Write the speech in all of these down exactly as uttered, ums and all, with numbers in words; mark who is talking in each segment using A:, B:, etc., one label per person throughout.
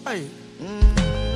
A: Hey. Mm.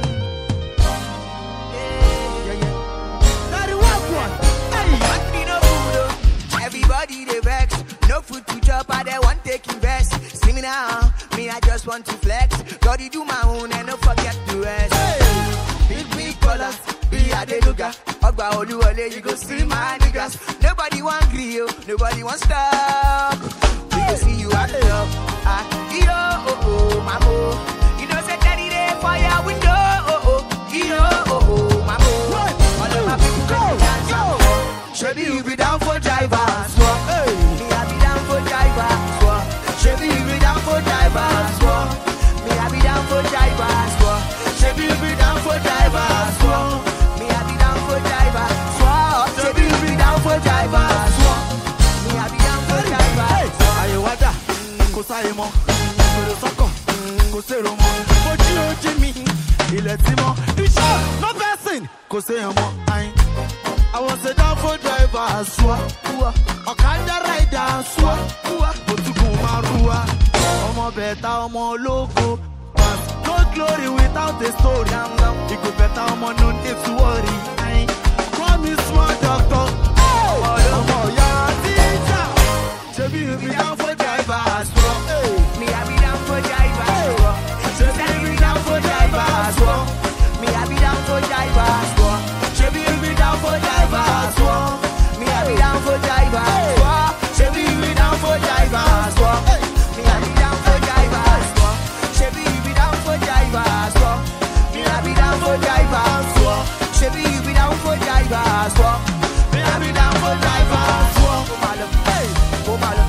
A: Yeah, yeah. Now the walk one. Hey.
B: Must be no food, oh. Everybody they vex. No food to chop, I they want take invest. See me now, me I just want to flex. Gotta do my own and don't forget the rest. Hey. Big big colors, be a deluga. Ogba Oluwole, you go see my niggas. Nobody want grill, nobody want stop. We go see you at the top. Ah, yo, oh oh, mamo. You know say daddy there for your window. Oh oh, yo, oh oh, mamo. All of my people go dance. Shebi you be down for drivers. Hey, me I be down for drivers. Shebi you be down for drivers. Me I be down for drivers. Shebi you be down for drivers. Me I be down for drivers. Shebi you be down for drivers. Me I be down for drivers.
A: Aye wada, kò sáyé mọ́, kò sọ́kọ̀, kò sèrò mọ́, ojú ojú mi, ilẹ̀ tí mọ́, iṣẹ́ no person, kò séyàn mọ́, ayin. I was a down for driver, swa, ọ̀kadà rider, swa, òtúkùn márùwá, ọmọ bẹ̀ta ọmọ ológo, no glory without a story, ìgò bẹ̀ta ọmọ no need to worry, ayin. Call me small doctor, ọmọ ìyá teacher, ṣebí you be down for drivers,
B: Me I be down for drivers. Shebi you be down for drivers. Me I be down for drivers. Shebi you be down for drivers. Me I be down for drivers. Shebi you be down for drivers. Me I be down for drivers. Shebi you be down for drivers. Me I be down for drivers. Shebi you be down for drivers. Me I be down for drivers. Go malo, hey, go malo.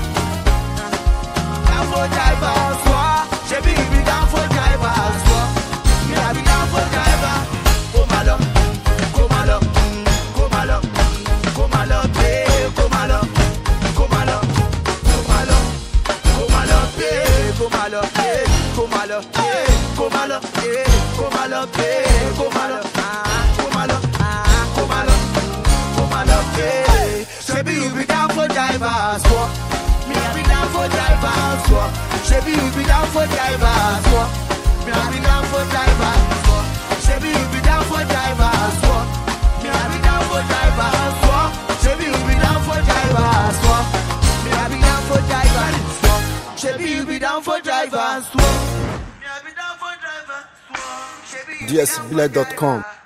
B: Down for drivers. Shebi you be down for drivers. Me I be down for drivers. Go malo, go malo, go malo, go malo, hey, go malo, go malo, go malo, go malo, hey, go malo, hey, go malo, hey, go malo, hey, go malo, hey, go malo, ah, go malo, ah, go malo, go malo, hey. Shebi you be down for drivers. Me I be down for drivers. Shebi you be down for drivers. Me I be down for drivers. Shebi you be down for drivers. Me I be down for drivers. Shebi you be down for drivers. Me I be down for drivers. Shebi you be down for drivers. Me I be down for drivers.
C: D S Black dot com